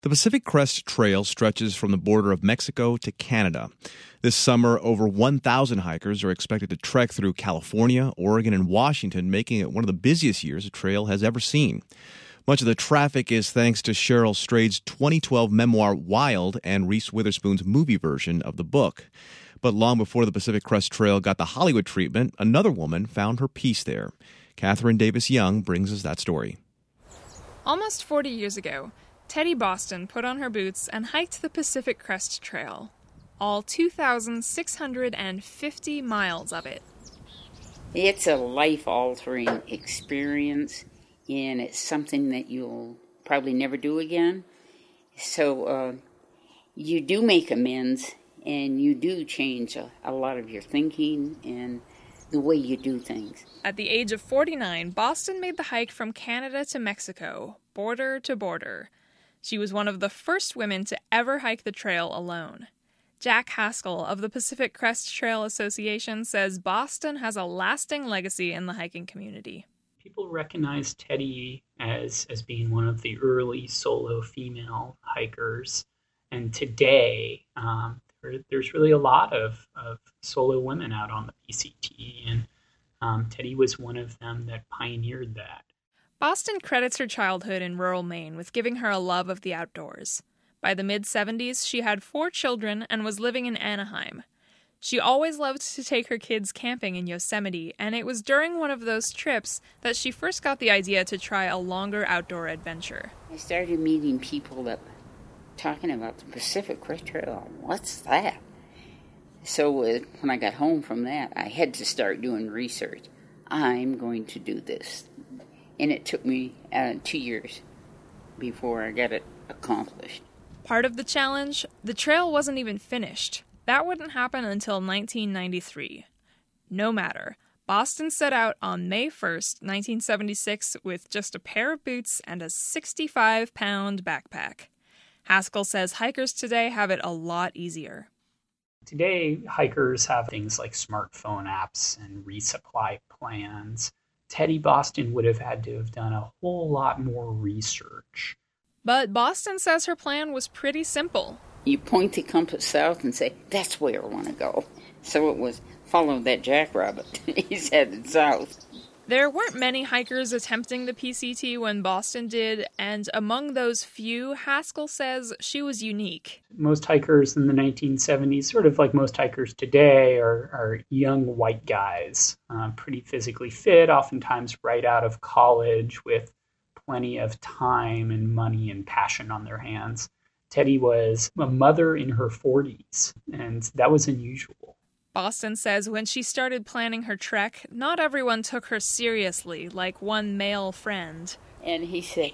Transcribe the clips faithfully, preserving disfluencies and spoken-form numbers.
The Pacific Crest Trail stretches from the border of Mexico to Canada. This summer, over one thousand hikers are expected to trek through California, Oregon, and Washington, making it one of the busiest years a trail has ever seen. Much of the traffic is thanks to Cheryl Strayed's twenty twelve memoir Wild and Reese Witherspoon's movie version of the book. But long before the Pacific Crest Trail got the Hollywood treatment, another woman found her peace there. Catherine Davis Young brings us that story. Almost forty years ago, Teddy Boston put on her boots and hiked the Pacific Crest Trail, all two thousand six hundred fifty miles of it. It's a life-altering experience, and it's something that you'll probably never do again. So uh, you do make amends, and you do change a, a lot of your thinking and the way you do things. At the age of forty-nine, Boston made the hike from Canada to Mexico, border to border. She was one of the first women to ever hike the trail alone. Jack Haskell of the Pacific Crest Trail Association says Boston has a lasting legacy in the hiking community. People recognize Teddy as, as being one of the early solo female hikers. And today, um, there, there's really a lot of, of solo women out on the P C T, and um, Teddy was one of them that pioneered that. Boston credits her childhood in rural Maine with giving her a love of the outdoors. By the mid-seventies, she had four children and was living in Anaheim. She always loved to take her kids camping in Yosemite, and it was during one of those trips that she first got the idea to try a longer outdoor adventure. I started meeting people that were talking about the Pacific Crest Trail. What's that? So uh, when I got home from that, I had to start doing research. I'm going to do this. And it took me uh, two years before I got it accomplished. Part of the challenge, the trail wasn't even finished. That wouldn't happen until nineteen ninety-three. No matter, Boston set out on May first, nineteen seventy-six, with just a pair of boots and a sixty-five pound backpack. Haskell says hikers today have it a lot easier. Today, hikers have things like smartphone apps and resupply plans. Teddy Boston would have had to have done a whole lot more research. But Boston says her plan was pretty simple. You point the compass south and say, that's where I want to go. So it was, follow that jackrabbit. He's headed south. There weren't many hikers attempting the P C T when Boston did, and among those few, Haskell says she was unique. Most hikers in the nineteen seventies, sort of like most hikers today, are, are young white guys, uh, pretty physically fit, oftentimes right out of college with plenty of time and money and passion on their hands. Teddy was a mother in her forties, and that was unusual. Boston says when she started planning her trek, not everyone took her seriously, like one male friend. And he said,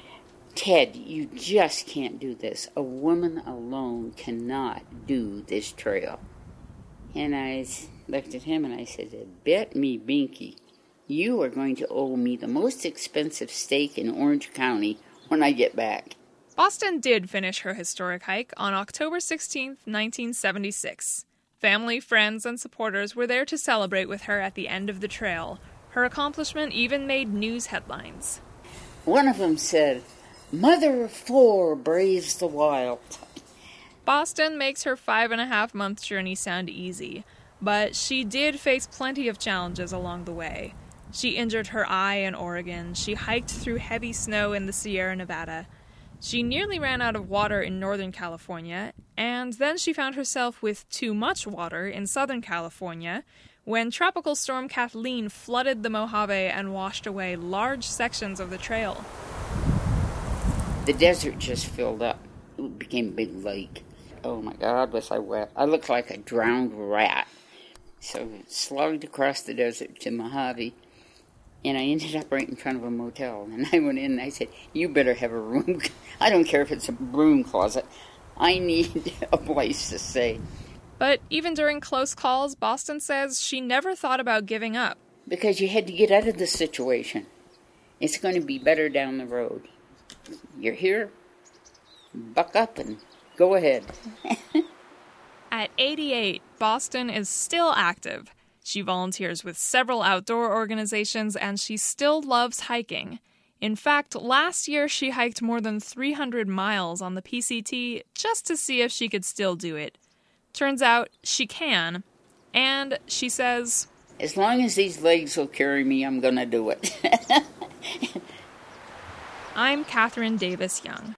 Ted, you just can't do this. A woman alone cannot do this trail. And I looked at him and I said, bet me binky, you are going to owe me the most expensive steak in Orange County when I get back. Boston did finish her historic hike on October sixteenth, nineteen seventy-six. Family, friends, and supporters were there to celebrate with her at the end of the trail. Her accomplishment even made news headlines. One of them said, Mother of four braves the wild. Boston makes her five and a half month journey sound easy, but she did face plenty of challenges along the way. She injured her eye in Oregon. She hiked through heavy snow in the Sierra Nevada. She nearly ran out of water in Northern California, and then she found herself with too much water in Southern California when Tropical Storm Kathleen flooded the Mojave and washed away large sections of the trail. The desert just filled up. It became a big lake. Oh my God, was I wet. I looked like a drowned rat. So I slugged across the desert to Mojave. And I ended up right in front of a motel. And I went in and I said, you better have a room. I don't care if it's a broom closet. I need a place to stay. But even during close calls, Boston says she never thought about giving up. Because you had to get out of the situation. It's going to be better down the road. You're here, buck up and go ahead. At eighty-eight, Boston is still active. She volunteers with several outdoor organizations, and she still loves hiking. In fact, last year she hiked more than three hundred miles on the P C T just to see if she could still do it. Turns out she can, and she says, "As long as these legs will carry me, I'm going to do it." I'm Catherine Davis Young.